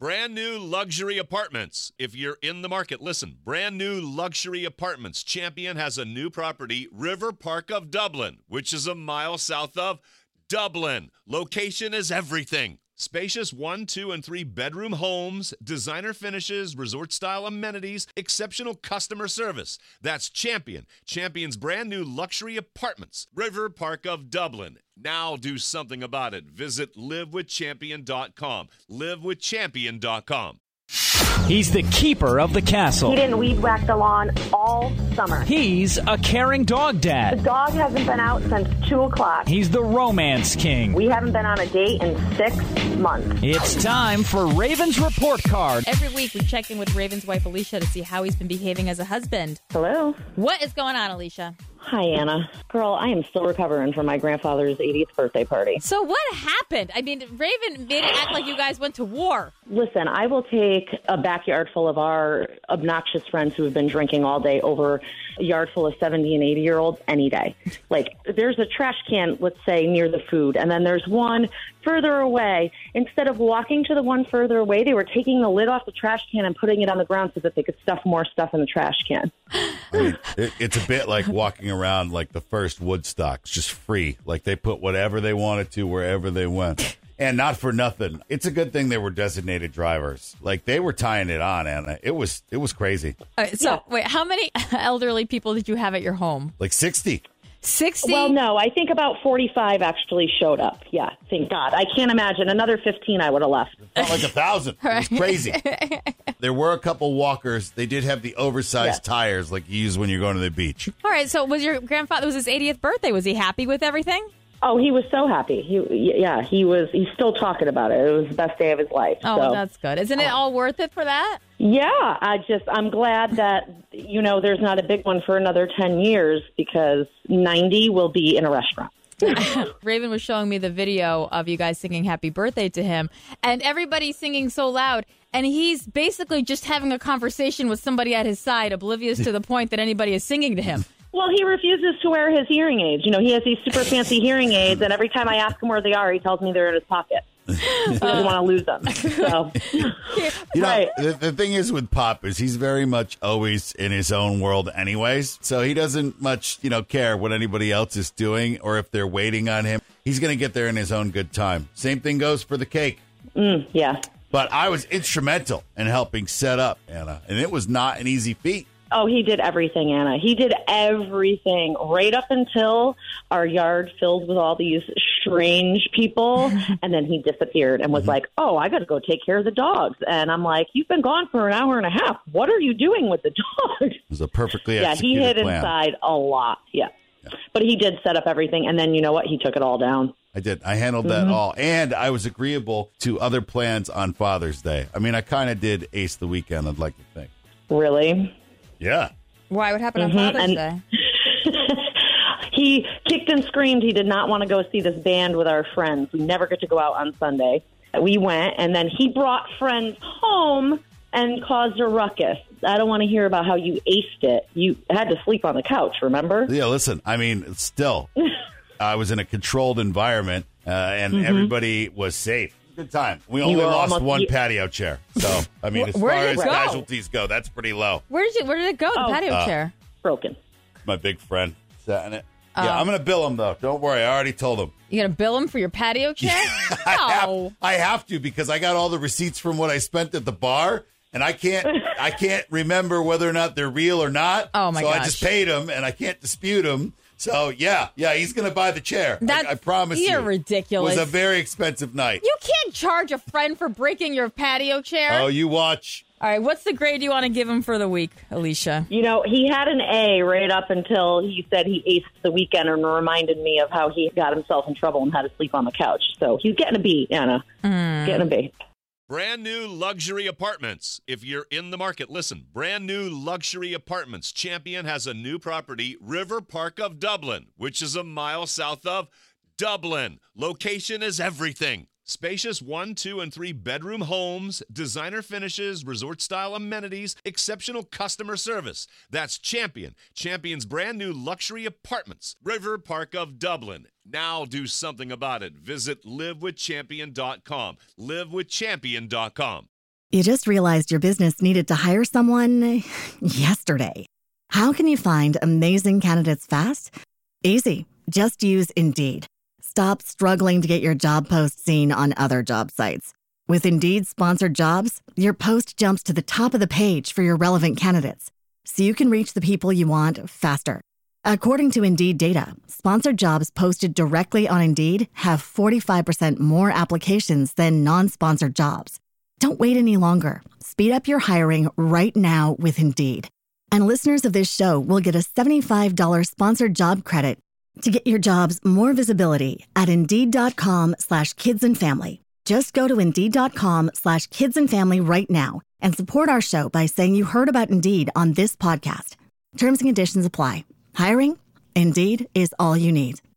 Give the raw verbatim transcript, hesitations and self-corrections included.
Brand new luxury apartments. If you're in the market, listen. Brand new luxury apartments. Champion has a new property, River Park of Dublin, which is a mile south of Dublin. Location is everything. Spacious one, two, and three bedroom homes, designer finishes, resort-style amenities, exceptional customer service. That's Champion. Champion's brand new luxury apartments. River Park of Dublin. Now do something about it. Visit live with champion dot com. live with champion dot com. He's the keeper of the castle. He didn't weed whack the lawn all summer. He's a caring dog The dad. dog hasn't been out since two o'clock. He's the romance king. We haven't been on a date in six months. It's time for Raven's Report Card. Every week we check in with Raven's wife, Alicia, to see how he's been behaving as a husband. Hello. What is going on, Alicia? Hi, Anna. Girl, I am still recovering from my grandfather's eightieth birthday party. So what happened? I mean, Raven made it act like you guys went to war. Listen, I will take a backyard full of our obnoxious friends who have been drinking all day over a yard full of seventy and eighty-year-olds any day. Like, there's a trash can, let's say, near the food, and then there's one further away. Instead of walking to the one further away, they were taking the lid off the trash can and putting it on the ground so that they could stuff more stuff in the trash can. I mean, it, it's a bit like walking around like the first Woodstock, it's just free. Like they put whatever they wanted to wherever they went. And not for nothing. It's a good thing they were designated drivers. Like they were tying it on, Anna. It was it was crazy. All right, so, wait, how many elderly people did you have at your home? Like sixty. sixty? Well, no, I think about forty-five actually showed up. Yeah, thank God. I can't imagine. Another fifteen I would have left. Felt like a thousand. It was crazy. There were a couple walkers. They did have the oversized Yeah. tires like you use when you're going to the beach. All right, so was your grandfather, was his eightieth birthday? Was he happy with everything? Oh, he was so happy. He, yeah, he was. He's still talking about it. It was the best day of his life. Oh, so. well, that's good. Isn't it all worth it for that? Yeah, I just I'm glad that you know there's not a big one for another ten years because ninety will be in a restaurant. Raven was showing me the video of you guys singing happy birthday to him, and everybody's singing so loud, and he's basically just having a conversation with somebody at his side, oblivious to the point that anybody is singing to him. Well, he refuses to wear his hearing aids. You know, he has these super fancy hearing aids, and every time I ask him where they are, he tells me they're in his pocket. He doesn't want to lose them. So, You know, right. the, the thing is with Pop is he's very much always in his own world anyways. So he doesn't much, you know, care what anybody else is doing or if they're waiting on him. He's going to get there in his own good time. Same thing goes for the cake. Mm, yeah. But I was instrumental in helping set up, Anna, and it was not an easy feat. Oh, he did everything, Anna. He did everything right up until our yard filled with all these strange people. And then he disappeared and was Mm-hmm. like, oh, I got to go take care of the dogs. And I'm like, you've been gone for an hour and a half. What are you doing with the dogs? It was a perfectly Yeah, he executed hid plan. inside a lot. Yeah. Yeah. But he did set up everything. And then you know what? He took it all down. I did. I handled that all. And I was agreeable to other plans on Father's Day. I mean, I kind of did ace the weekend, I'd like to think. Really? Yeah. Why? What happened on Mhm, Father's and- Day? He kicked and screamed he did not want to go see this band with our friends. We never get to go out on Sunday. We went, and then he brought friends home and caused a ruckus. I don't want to hear about how you aced it. You had to sleep on the couch, remember? Yeah, listen, I mean, still, I was in a controlled environment, uh, and Mm-hmm. everybody was safe. Good time. We You only were lost almost- one you- patio chair. So, I mean, as Where far did as it go? casualties go, that's pretty low. Where did you? Where did it go? The Oh. patio Uh, chair. Broken. My big friend sat in it. Yeah, I'm going to bill him, though. Don't worry. I already told him. You gonna bill him for your patio chair? I have, No. I have to because I got all the receipts from what I spent at the bar, and I can't I can't remember whether or not they're real or not. Oh, my So I gosh. just paid him, and I can't dispute him. So, yeah, yeah, he's going to buy the chair. I- That's- I, promise you. you're ridiculous. It was a very expensive night. You can't charge a friend for breaking your patio chair. Oh, you watch. All right, what's the grade you want to give him for the week, Alicia? You know, he had an A right up until he said he aced the weekend and reminded me of how he got himself in trouble and had to sleep on the couch. So he's getting a B, Anna. Mm. Getting a B. Brand new luxury apartments. If you're in the market, listen. Brand new luxury apartments. Champion has a new property, River Park of Dublin, which is a mile south of Dublin. Location is everything. Spacious one, two, and three bedroom homes, designer finishes, resort-style amenities, exceptional customer service. That's Champion. Champion's brand new luxury apartments, River Park of Dublin. Now do something about it. Visit live with champion dot com. live with champion dot com. You just realized your business needed to hire someone yesterday. How can you find amazing candidates fast? Easy. Just use Indeed. Stop struggling to get your job post seen on other job sites. With Indeed sponsored jobs, your post jumps to the top of the page for your relevant candidates, so you can reach the people you want faster. According to Indeed data, sponsored jobs posted directly on Indeed have forty-five percent more applications than non-sponsored jobs. Don't wait any longer. Speed up your hiring right now with Indeed. And listeners of this show will get a seventy-five dollars sponsored job credit to get your jobs more visibility at Indeed.com slash kids and family. Just go to Indeed.com slash kids and family right now and support our show by saying you heard about Indeed on this podcast. Terms and conditions apply. Hiring? Indeed is all you need.